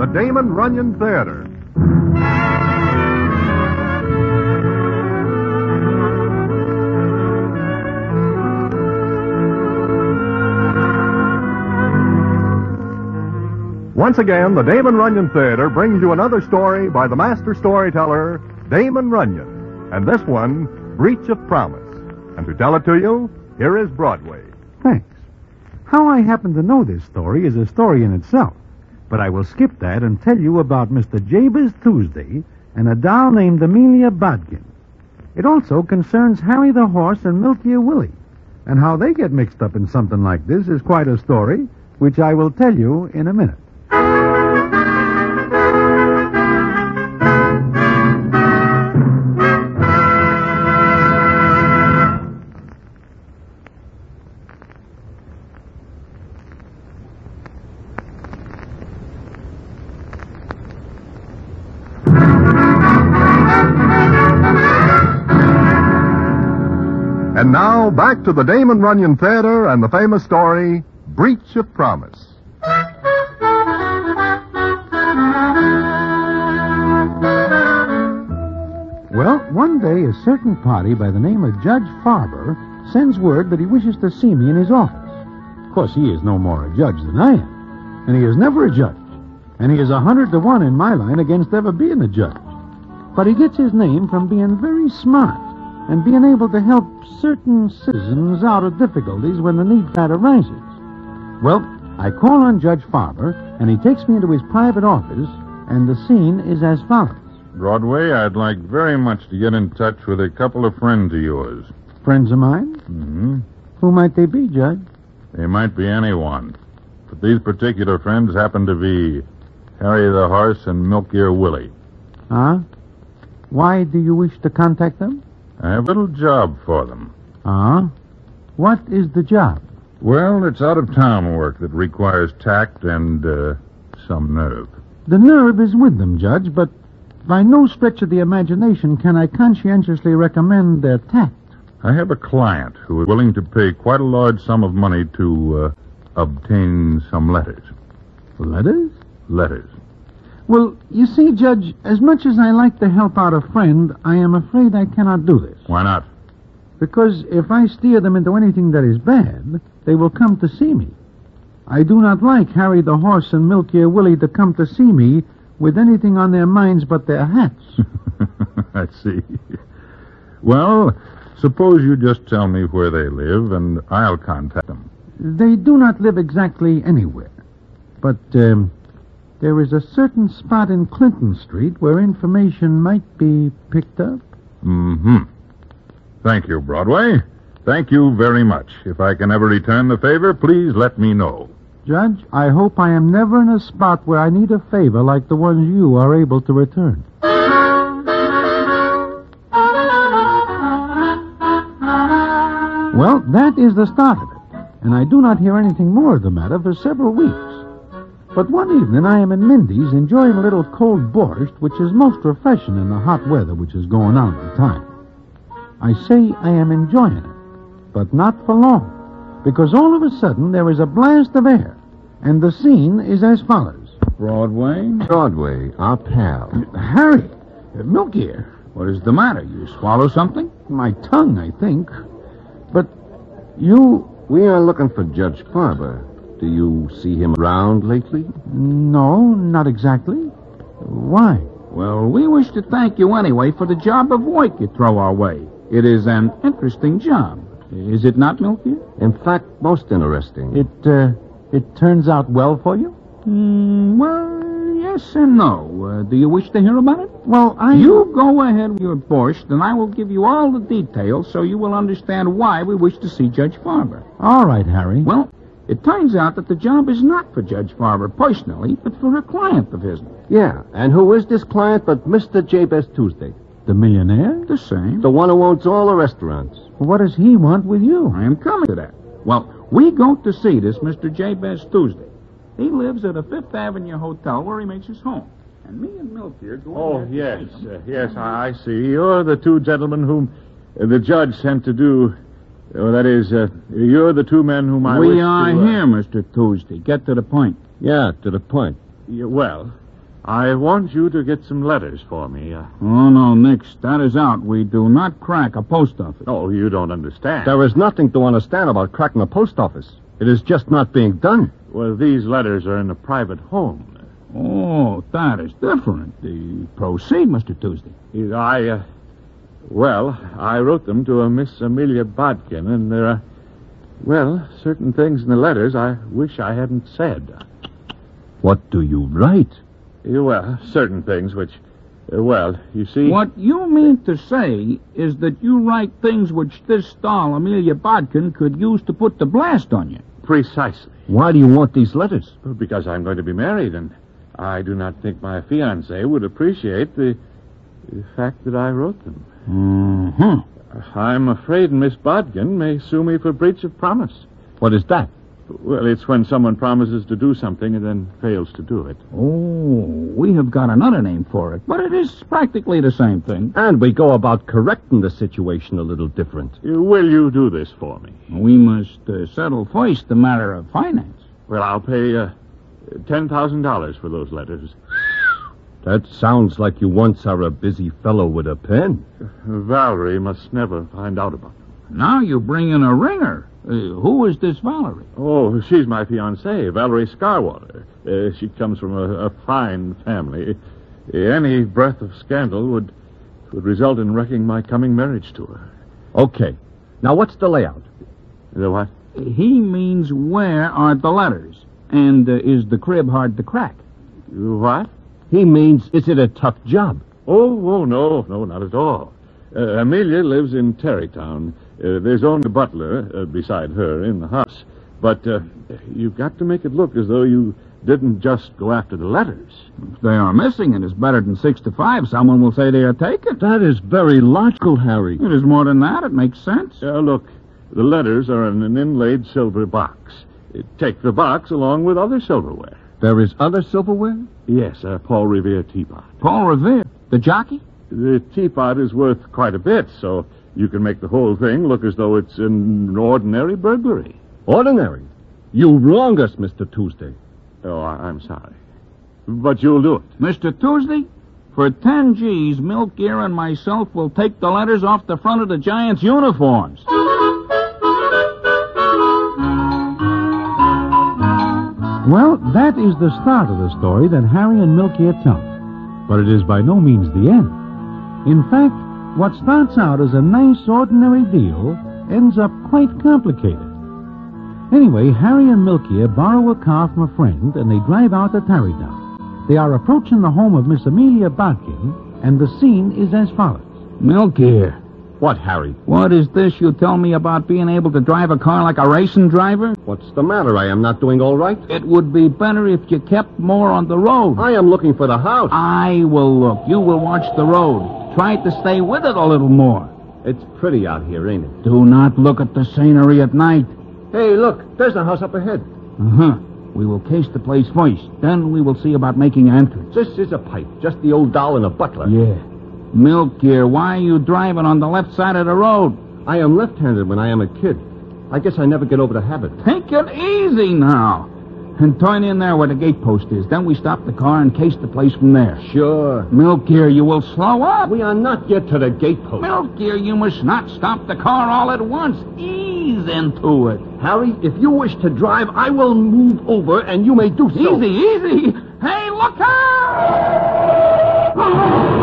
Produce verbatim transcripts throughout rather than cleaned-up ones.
Damon Runyon Theater. Once again, the Damon Runyon Theater brings you another story by the master storyteller, Damon Runyon. And this one, Breach of Promise. And to tell it to you, here is Broadway. Thanks. How I happen to know this story is a story in itself. But I will skip that and tell you about Mister Jabez Tuesday and a doll named Amelia Bodkin. It also concerns Harry the Horse and Milky Willie. And how they get mixed up in something like this is quite a story, which I will tell you in a minute. And now, back to the Damon Runyon Theater and the famous story, Breach of Promise. Well, one day a certain party by the name of Judge Farber sends word that he wishes to see me in his office. Of course, he is no more a judge than I am, and he is never a judge, and he is a hundred to one in my line against ever being a judge. But he gets his name from being very smart and being able to help certain citizens out of difficulties when the need for that arises. Well, I call on Judge Farber, and he takes me into his private office, and the scene is as follows. Broadway, I'd like very much to get in touch with a couple of friends of yours. Friends of mine? Mm-hmm. Who might they be, Judge? They might be anyone. But these particular friends happen to be Harry the Horse and Milky Willie. Huh? Why do you wish to contact them? I have a little job for them. Ah? What is the job? Well, it's out-of-town work that requires tact and, uh, some nerve. The nerve is with them, Judge, but by no stretch of the imagination can I conscientiously recommend their tact. I have a client who is willing to pay quite a large sum of money to, uh, obtain some letters. Letters? Letters. Well, you see, Judge, as much as I like to help out a friend, I am afraid I cannot do this. Why not? Because if I steer them into anything that is bad, they will come to see me. I do not like Harry the Horse and Milky Willie to come to see me with anything on their minds but their hats. I see. Well, suppose you just tell me where they live, and I'll contact them. They do not live exactly anywhere. But, um... there is a certain spot in Clinton Street where information might be picked up. Mm-hmm. Thank you, Broadway. Thank you very much. If I can ever return the favor, please let me know. Judge, I hope I am never in a spot where I need a favor like the ones you are able to return. Well, that is the start of it, and I do not hear anything more of the matter for several weeks. But one evening I am in Mindy's enjoying a little cold borscht, which is most refreshing in the hot weather which is going on at the time. I say I am enjoying it, but not for long, because all of a sudden there is a blast of air, and the scene is as follows. Broadway? Broadway, our pal. Harry, uh, Milky, What is the matter? You swallow something? my tongue, I think. But you... We are looking for Judge Farber. Do you see him around lately? No, not exactly. Why? Well, we wish to thank you anyway for the job of work you throw our way. It is an interesting job. Is it not, Milky? In fact, most interesting. It, uh, it turns out well for you? Mm, well, yes and no. Uh, do you wish to hear about it? Well, I... You go ahead with your borscht, and I will give you all the details so you will understand why we wish to see Judge Farber. All right, Harry. Well, it turns out that the job is not for Judge Farber personally, but for a client of his. Yeah, and who is this client but Mister Jabez Tuesday? The millionaire? The same. The one who owns all the restaurants. What does he want with you? I am coming to that. Well, we go to see this Mister Jabez Tuesday. He lives at a Fifth Avenue hotel where he makes his home. And me and Milky are going Oh, there to yes. see him. Uh, yes, I I see. You're the two gentlemen whom uh, the judge sent to do... Oh, that is, uh, you're the two men whom I We wish are to, uh, here, Mister Tuesday. Get to the point. Yeah, to the point. Yeah, well, I want you to get some letters for me. Uh, Oh, no, Nix. That is out. We do not crack a post office. oh, you don't understand. There is nothing to understand about cracking a post office. It is just not being done. Well, these letters are in a private home. Oh, that is different. Uh, proceed, Mister Tuesday. I, uh, well, I wrote them to a Miss Amelia Bodkin, and there are, well, certain things in the letters I wish I hadn't said. What do you write? Uh, Well, certain things which, uh, well, you see... What you mean to say is that you write things which this doll, Amelia Bodkin, could use to put the blast on you. Precisely. Why do you want these letters? Because I'm going to be married, and I do not think my fiancée would appreciate the, the fact that I wrote them. Mm-hmm. I'm afraid Miss Bodkin may sue me for breach of promise. What is that? Well, it's when someone promises to do something and then fails to do it. Oh, we have got another name for it, but it is practically the same thing. And we go about correcting the situation a little different. Uh, Will you do this for me? We must uh, settle first the matter of finance. Well, I'll pay uh, ten thousand dollars for those letters. That sounds like you once are a busy fellow with a pen. Valerie must never find out about them. Now you bring in a ringer. Uh, who is this Valerie? Oh, she's my fiancée, Valerie Scarwater. Uh, she comes from a, a fine family. Any breath of scandal would would result in wrecking my coming marriage to her. Okay. Now, what's the layout? The what? He means where are the letters? And uh, is the crib hard to crack? What? He means, is it a tough job? Oh, oh, no, no, not at all. Uh, Amelia lives in Terrytown. Uh, there's only a butler uh, beside her in the house. But uh, you've got to make it look as though you didn't just go after the letters. If they are missing, it is better than six to five. Someone will say they are taken. That is very logical, Harry. It is more than that. It makes sense. Uh, look, the letters are in an inlaid silver box. Uh, take the box along with other silverware. There is other silverware? Yes, a Paul Revere teapot. Paul Revere, the jockey? The teapot is worth quite a bit, so you can make the whole thing look as though it's an ordinary burglary. Ordinary? You wrong us, Mister Tuesday. Oh, I- I'm sorry. But you'll do it. Mister Tuesday, for ten G's, Milk Gear and myself will take the letters off the front of the Giants' uniforms. Well, that is the start of the story that Harry and Milk Gear tell. But it is by no means the end. In fact, what starts out as a nice, ordinary deal ends up quite complicated. Anyway, Harry and Milk Gear borrow a car from a friend, and they drive out to Tarrytown. They are approaching the home of Miss Amelia Bodkin, and the scene is as follows. Milk Gear, What, Harry? what is this you tell me about being able to drive a car like a racing driver? What's the matter? I am not doing all right? It would be better if you kept more on the road. I am looking for the house. I will look. You will watch the road. Try to stay with it a little more. It's pretty out here, ain't it? Do not look at the scenery at night. Hey, look. There's a house up ahead. Uh-huh. We will case the place first. Then we will see about making an entrance. This is a pipe. Just the old doll and a butler. Yeah. Milk Gear, why are you driving on the left side of the road? I am left-handed when I am a kid. I guess I never get over the habit. Take it easy now. And turn in there where the gate post is. Then we stop the car and case the place from there. Sure. Milk Gear, you will slow up. We are not yet to the gate post. Milk Gear, you must not stop the car all at once. Ease into it. Harry, if you wish to drive, I will move over, and you may do so. Easy, easy. Hey, look out!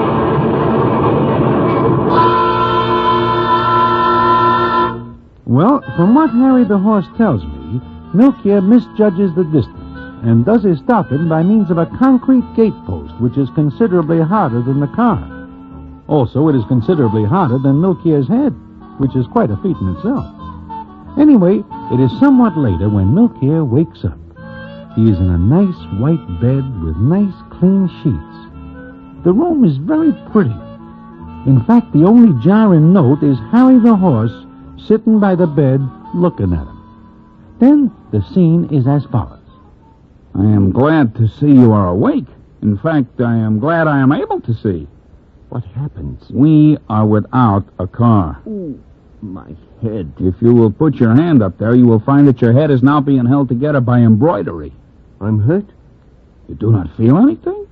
Well, from what Harry the horse tells me, Milk Gear misjudges the distance and does his stopping by means of a concrete gate post, which is considerably harder than the car. Also, it is considerably harder than Milk Gear's head, which is quite a feat in itself. Anyway, it is somewhat later when Milk Gear wakes up. He is in a nice white bed with nice clean sheets. The room is very pretty. In fact, the only jarring note is Harry the horse sitting by the bed looking at him. Then the scene is as follows. I am glad to see you are awake. In fact, I am glad I am able to see. What happens? We are without a car. Ooh, my head. If you will put your hand up there, you will find that your head is now being held together by embroidery. I'm hurt? You do not feel anything?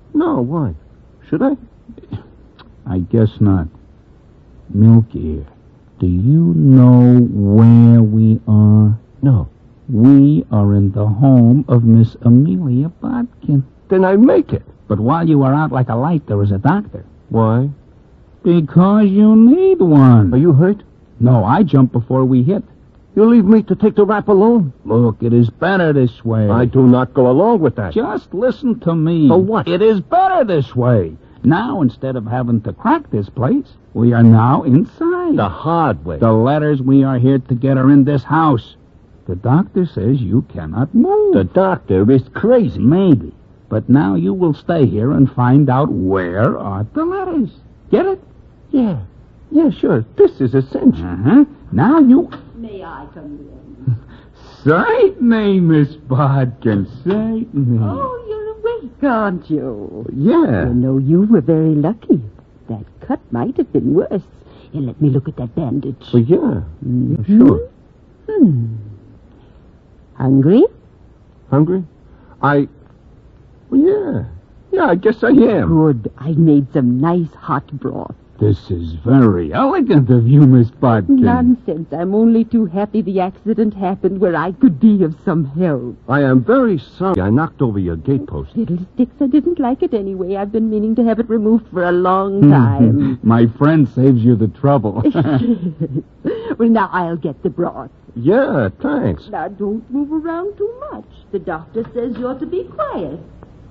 No, why? Should I? I guess not. Milky, do you know where we are? No. We are in the home of Miss Amelia Bodkin. Then I make it. But while you were out like a light, there was a doctor. Why? Because you need one. Are you hurt? No, I jumped before we hit. You leave me to take the rap alone? Look, it is better this way. I do not go along with that. Just listen to me. For what? It is better this way. Now, instead of having to crack this place, we are now inside. The hard way. The letters we are here to get are in this house. The doctor says you cannot move. The doctor is crazy. Maybe. But now you will stay here and find out where are the letters. Get it? Yeah. Yeah, sure. This is essential. Uh-huh. Now you... May I come in? Certainly, Miss Bodkin, certainly. Oh, you're awake, aren't you? Yeah. You know, you were very lucky. That cut might have been worse. Here, let me look at that bandage. Well, yeah. Mhm. Yeah, sure. Hmm. Hungry? Hungry? I... Well, yeah. Yeah, I guess I am. Good. I made some nice hot broth. This is very elegant of you, Miss Bodkin. Nonsense. I'm only too happy the accident happened where I could be of some help. I am very sorry I knocked over your gatepost. Fiddlesticks, I didn't like it anyway. I've been meaning to have it removed for a long time. My friend saves you the trouble. Well, now I'll get the broth. Yeah, thanks. Now, don't move around too much. The doctor says you're to be quiet.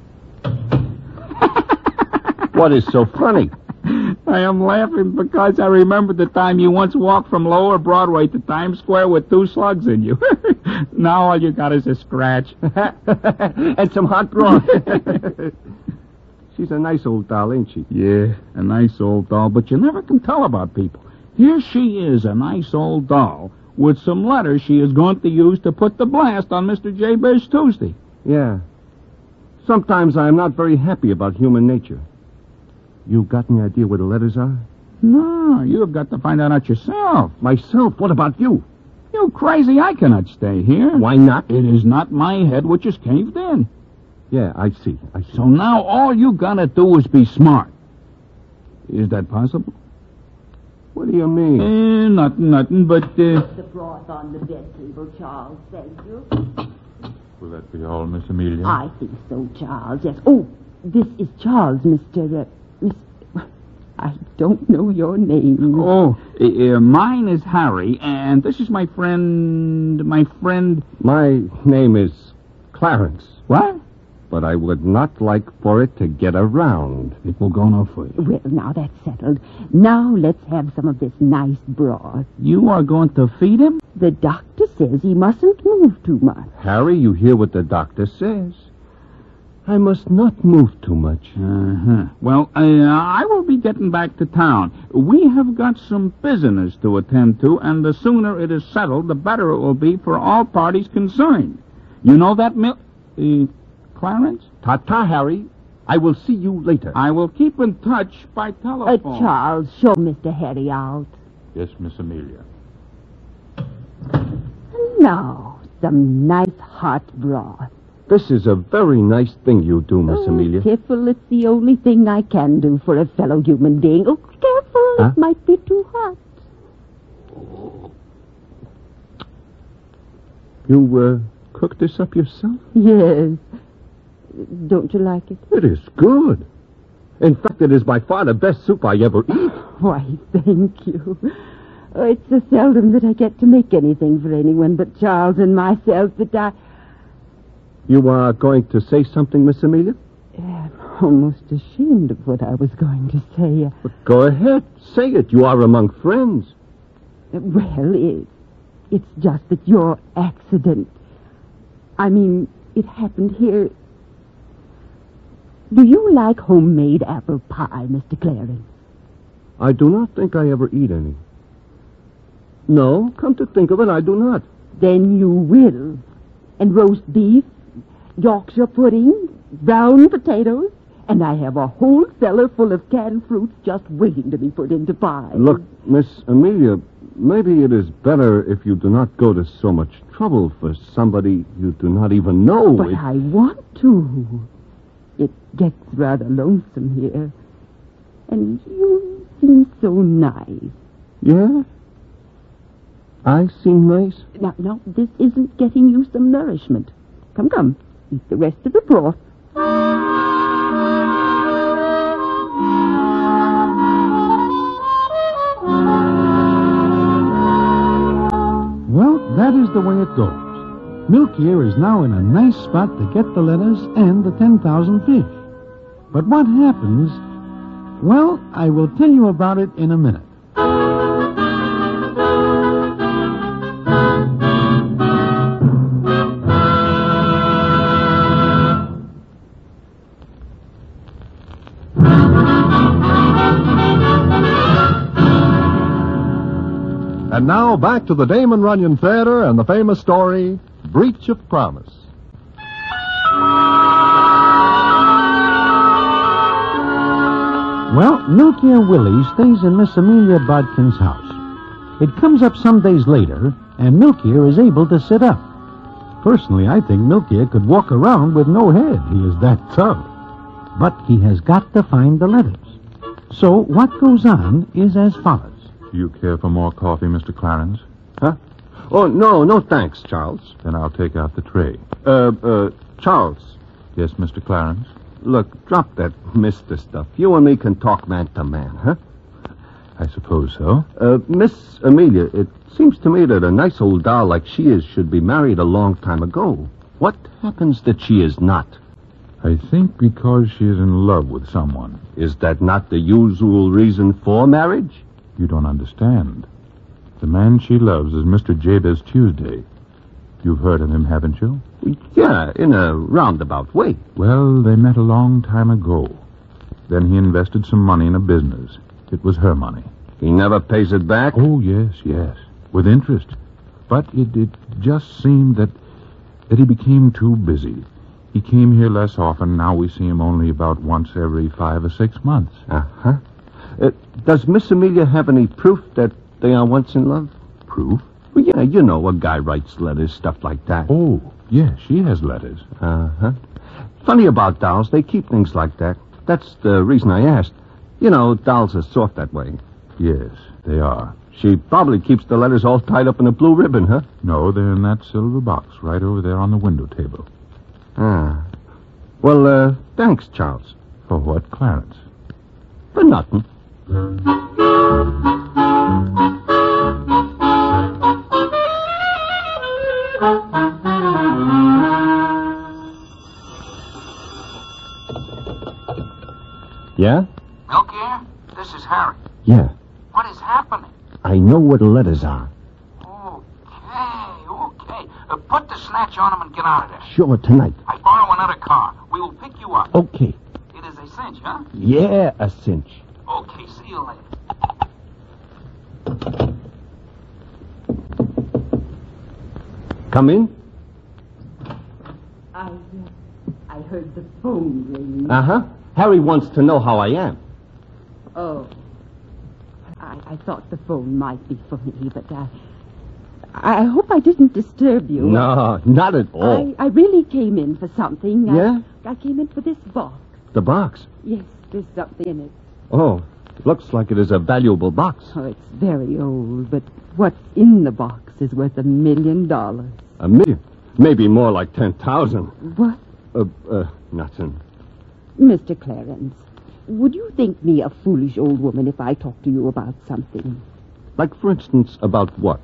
What is so funny? I am laughing because I remember the time you once walked from Lower Broadway to Times Square with two slugs in you. Now all you got is a scratch. And some hot broth. She's a nice old doll, ain't she? Yeah, a nice old doll, but you never can tell about people. Here she is, a nice old doll, with some letters she is going to use to put the blast on Mister Jabez Tuesday. Yeah. Sometimes I am not very happy about human nature. You got any idea where the letters are? No, you have got to find that out yourself. Myself? What about you? You crazy, I cannot stay here. Why not? It is not my head which is caved in. Yeah, I see. I see. So now all you gotta do is be smart. Is that possible? What do you mean? Eh, nothing, nothing, but, uh... The broth on the bed table, Charles. Thank you. Will that be all, Miss Amelia? I think so, Charles. Yes. Oh, this is Charles, Mister Uh, Miss... I don't know your name. Oh, uh, uh, mine is Harry, and this is my friend... My friend... My name is Clarence. What? But I would not like for it to get around. It will go no further. Well, now that's settled. Now let's have some of this nice broth. You are going to feed him? The doctor says he mustn't move too much. Harry, you hear what the doctor says. I must not move too much. Uh-huh. Well, uh, I will be getting back to town. We have got some business to attend to, and the sooner it is settled, the better it will be for all parties concerned. You know that, Mil... Uh, Clarence? Ta-ta, Harry. I will see you later. I will keep in touch by Uh, telephone. Charles, show Mister Harry out. Yes, Miss Amelia. Now, some nice hot broth. This is a very nice thing you do, Miss Oh, Amelia. Careful, it's the only thing I can do for a fellow human being. Oh, careful, Huh? it might be too hot. You, uh, cooked this up yourself? Yes. Don't you like it? It is good. In fact, it is by far the best soup I ever eat. Why, thank you. Oh, it's so seldom that I get to make anything for anyone but Charles and myself that I... You are going to say something, Miss Amelia? I'm almost ashamed of what I was going to say. But go ahead. Say it. You are among friends. Well, it, it's just that your accident... I mean, it happened here... Do you like homemade apple pie, Mister Clarence? I do not think I ever eat any. No, come to think of it, I do not. Then you will. And roast beef, Yorkshire pudding, brown potatoes, and I have a whole cellar full of canned fruits just waiting to be put into pie. Look, Miss Amelia, maybe it is better if you do not go to so much trouble for somebody you do not even know. But It- I want to. It gets rather lonesome here. And you seem so nice. Yeah? I seem nice? Now, now, this isn't getting you some nourishment. Come, come. Eat the rest of the broth. Well, that is the way it goes. Milkier is now in a nice spot to get the letters and the ten thousand fish. But what happens? Well, I will tell you about it in a minute. And now back to the Damon Runyon Theater and the famous story, Breach of Promise. Well, Milkier Willie stays in Miss Amelia Bodkin's house. It comes up some days later, and Milkier is able to sit up. Personally, I think Milkier could walk around with no head. He is that tough. But he has got to find the letters. So what goes on is as follows. Do you care for more coffee, Mister Clarence? Huh? Oh, no, no thanks, Charles. Then I'll take out the tray. Uh, uh, Charles. Yes, Mister Clarence? Look, drop that mister stuff. You and me can talk man to man, huh? I suppose so. Uh, Miss Amelia, it seems to me that a nice old doll like she is should be married a long time ago. What happens that she is not? I think because she is in love with someone. Is that not the usual reason for marriage? You don't understand. The man she loves is Mister Jabez Tuesday. You've heard of him, haven't you? Yeah, in a roundabout way. Well, they met a long time ago. Then he invested some money in a business. It was her money. He never pays it back? Oh, yes, yes. With interest. But it, it just seemed that, that he became too busy. He came here less often. Now we see him only about once every five or six months. Uh-huh. Uh, does Miss Amelia have any proof that they are once in love? Proof? Well, yeah, you know, a guy writes letters, stuff like that. Oh, yes, she has letters. Uh-huh. Funny about dolls, they keep things like that. That's the reason I asked. You know, dolls are soft that way. Yes, they are. She probably keeps the letters all tied up in a blue ribbon, huh? No, they're in that silver box right over there on the window table. Ah. Well, uh, thanks, Charles. For what, Clarence? For nothing. Yeah? Milkier, this is Harry. Yeah. What is happening? I know where the letters are. Okay, okay. Uh, put the snatch on him and get out of there. Sure, tonight. I borrow another car. We will pick you up. Okay. It is a cinch, huh? Yeah, a cinch. Okay, see you later. Come in. I, uh, I heard the phone ring. Uh-huh. Harry wants to know how I am. Oh. I, I thought the phone might be for me, but I... I hope I didn't disturb you. No, not at all. I, I really came in for something. Yeah? I, I came in for this box. The box? Yes, there's something in it. Oh, looks like it is a valuable box. Oh, it's very old, but what's in the box is worth a million dollars. A million? Maybe more like ten thousand. What? Uh, uh, nothing. Mister Clarence, would you think me a foolish old woman if I talked to you about something? Like, for instance, about what?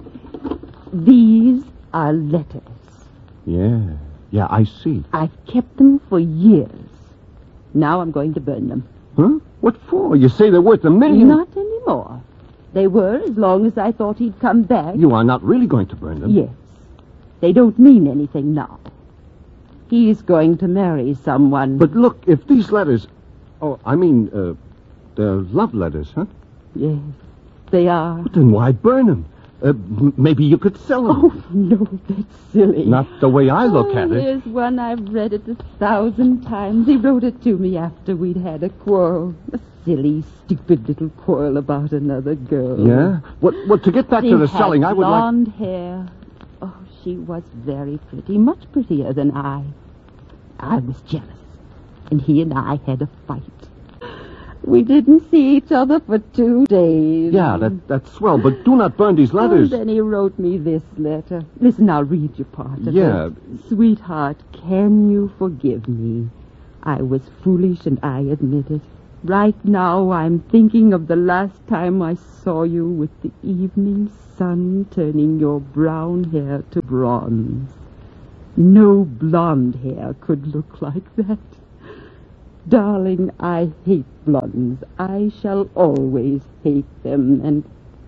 These are letters. Yeah, yeah, I see. I've kept them for years. Now I'm going to burn them. Huh? What for? You say they're worth a million? Not anymore. They were as long as I thought he'd come back. You are not really going to burn them? Yes. They don't mean anything now. He's going to marry someone. But look, if these letters... Oh, I mean, uh, they're love letters, huh? Yes, they are. But then why burn them? Uh, m- maybe you could sell them. Oh, no, that's silly. Not the way I look oh, at it. Here's one I've read it a thousand times. He wrote it to me after we'd had a quarrel. A silly, stupid little quarrel about another girl. Yeah? What? Well, to get back She to the had selling, I would like... blonde hair. Oh, she was very pretty, much prettier than I. I was jealous. and he and I had a fight. We didn't see each other for two days. Yeah, that, that's swell, but do not burn these letters. And then he wrote me this letter. Listen, I'll read you part of Yeah. it. Sweetheart, can you forgive me? I was foolish and I admit it. Right now I'm thinking of the last time I saw you with the evening sun turning your brown hair to bronze. No blonde hair could look like that. Darling, I hate blondes. I shall always hate them, and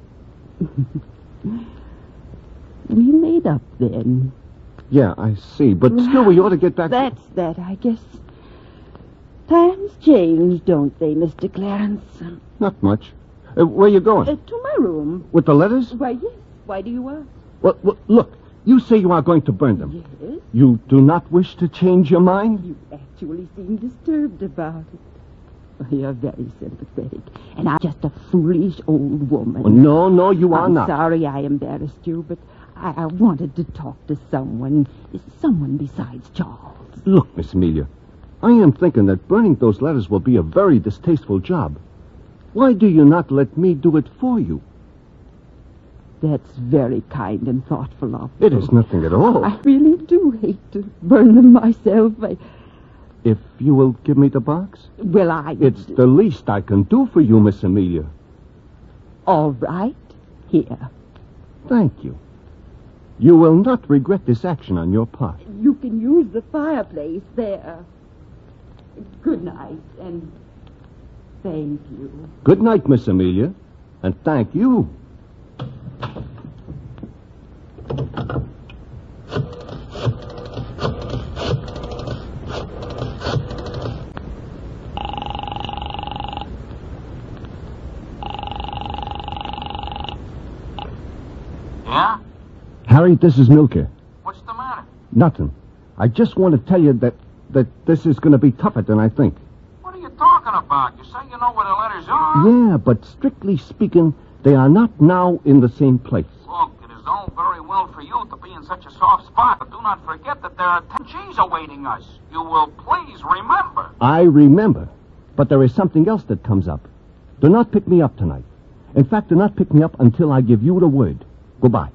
we made up then. Yeah, I see, but still we ought to get back... That's that, I guess. Times change, don't they, Mister Clarence? Not much. Uh, where you going? Uh, to my room. With the letters? Why, yes. Why do you ask? Well, well, look, you say you are going to burn them. Yes? You do not wish to change your mind? You actually seem disturbed about it. Oh, you're very sympathetic. And I'm just a foolish old woman. Oh, no, no, you are I'm not. sorry I embarrassed you, but I, I wanted to talk to someone. Someone besides Charles. Look, Miss Amelia, I am thinking that burning those letters will be a very distasteful job. Why do you not let me do it for you? That's very kind and thoughtful of you. It is nothing at all. I really do hate to burn them myself. I... If you will give me the box? Well, I... It's the least I can do for you, Miss Amelia. All right. Here. Thank you. You will not regret this action on your part. You can use the fireplace there. Good night, and thank you. Good night, Miss Amelia, and thank you. Yeah? Harry, this is Milker. What's the matter? Nothing. I just want to tell you that, that this is going to be tougher than I think. What are you talking about? You say you know where the letters are? Yeah, but strictly speaking, they are not now in the same place. Look, it is all very well for you to be in such a soft spot, but do not forget that there are ten G's awaiting us. You will please remember. I remember, but there is something else that comes up. Do not pick me up tonight. In fact, do not pick me up until I give you the word. Goodbye.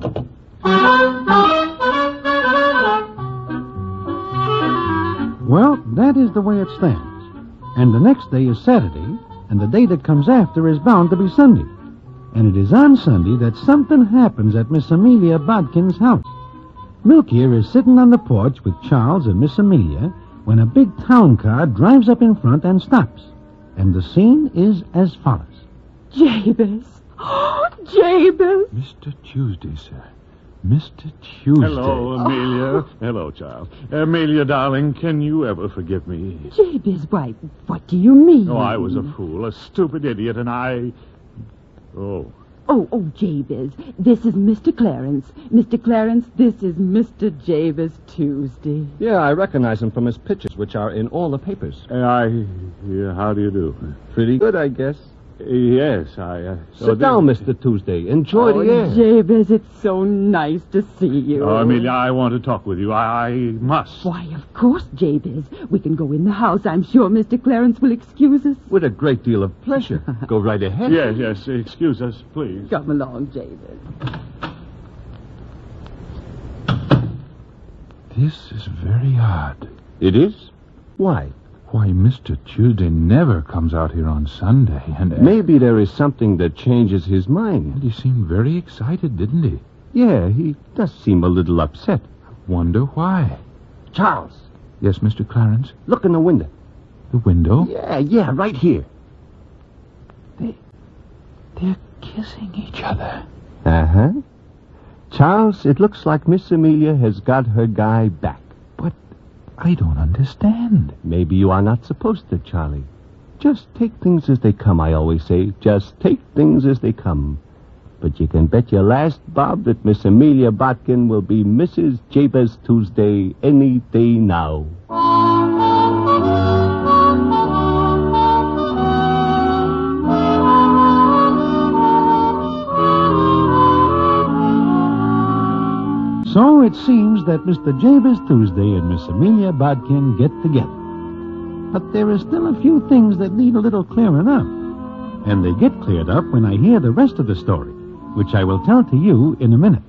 Well, that is the way it stands. And the next day is Saturday, and the day that comes after is bound to be Sunday. And it is on Sunday that something happens at Miss Amelia Bodkin's house. Milk here is sitting on the porch with Charles and Miss Amelia when a big town car drives up in front and stops. And the scene is as follows. Jabez. Oh, Jabez. Mister Tuesday, sir. Mister Tuesday. Hello, Amelia. Hello, child. Amelia, darling, can you ever forgive me? Jabez, why, what do you mean? Oh, I was a fool, a stupid idiot, and I... Oh. Oh, oh, Jabez, this is Mister Clarence. Mister Clarence, this is Mister Jabez Tuesday. Yeah, I recognize him from his pictures, which are in all the papers. Uh, I... Yeah, how do you do? Pretty good, I guess. Uh, yes, I... Uh, Sit so down, this- Mister Tuesday. Enjoy Oh, the air. Jabez, it's so nice to see you. Oh, Amelia, I want to talk with you. I, I must. Why, of course, Jabez. We can go in the house. I'm sure Mister Clarence will excuse us. With a great deal of pleasure. Go right ahead. Yes, yes, excuse us, please. Come along, Jabez. This is very odd. It is? Why? Why, Mister Tuesday never comes out here on Sunday, and... Uh, Maybe there is something that changes his mind. and he seemed very excited, didn't he? Yeah, he does seem a little upset. Wonder why. Charles, Yes, Mister Clarence? look in the window. The window? Yeah, yeah, right here. They're kissing each other. Uh-huh. Charles, it looks like Miss Amelia has got her guy back. But I don't understand. Maybe you are not supposed to, Charlie. Just take things as they come, I always say. Just take things as they come. But you can bet your last bob that Miss Amelia Botkin will be Missus Jabez Tuesday any day now. So it seems that Mister Jabez Tuesday and Miss Amelia Bodkin get together. But there are still a few things that need a little clearing up. And they get cleared up when I hear the rest of the story, which I will tell to you in a minute.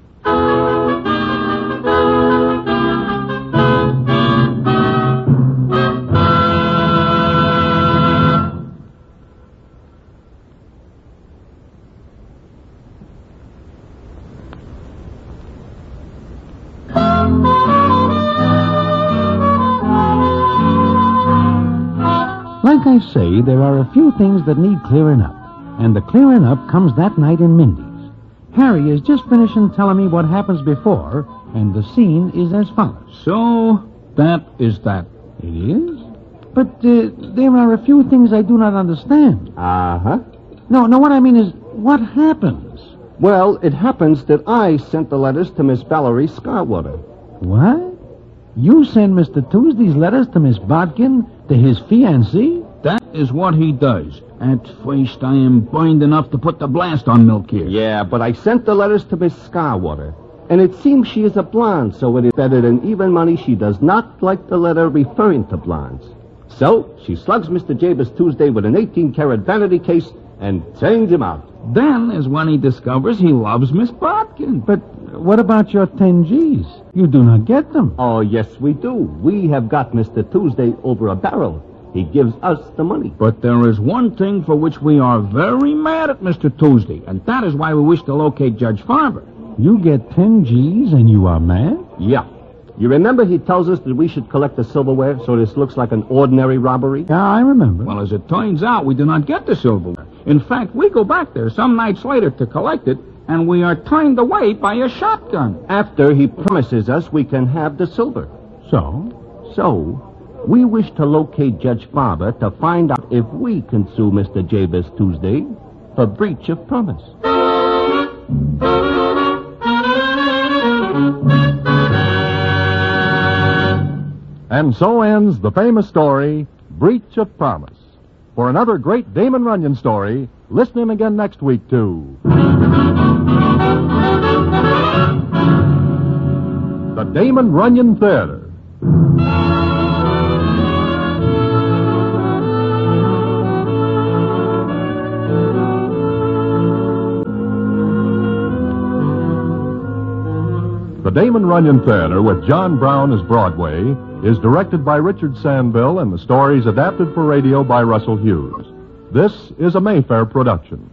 Like I say, there are a few things that need clearing up, and the clearing up comes that night in Mindy's. Harry is just finishing telling me what happens before, and the scene is as follows. So, that is that. It is? But uh, there are a few things I do not understand. Uh-huh. No, no, what I mean is, what happens? Well, it happens that I sent the letters to Miss Valerie Scarwater. What? You send Mister Tuesday's letters to Miss Bodkin, to his fiancée? That is what he does. At first, I am burned enough to put the blast on Milk here. Yeah, but I sent the letters to Miss Scarwater. And it seems she is a blonde, so it is better than even money she does not like the letter referring to blondes. So, she slugs Mister Jabez Tuesday with an eighteen-carat vanity case and turns him out. Then is when he discovers he loves Miss Bodkin. But what about your ten G's? You do not get them. Oh, yes, we do. We have got Mister Tuesday over a barrel. He gives us the money. But there is one thing for which we are very mad at Mister Tuesday, and that is why we wish to locate Judge Farber. You get ten G's and you are mad? Yeah. You remember he tells us that we should collect the silverware so this looks like an ordinary robbery? Yeah, I remember. Well, as it turns out, we do not get the silverware. In fact, we go back there some nights later to collect it, and we are turned away by a shotgun. After he promises us we can have the silver. So? So, we wish to locate Judge Farber to find out if we can sue Mister Jabez Tuesday for breach of promise. And so ends the famous story, Breach of Promise. For another great Damon Runyon story, listen in again next week to the Damon Runyon Theater. The Damon Runyon Theater with John Brown as Broadway is directed by Richard Sandville and the story is adapted for radio by Russell Hughes. This is a Mayfair production.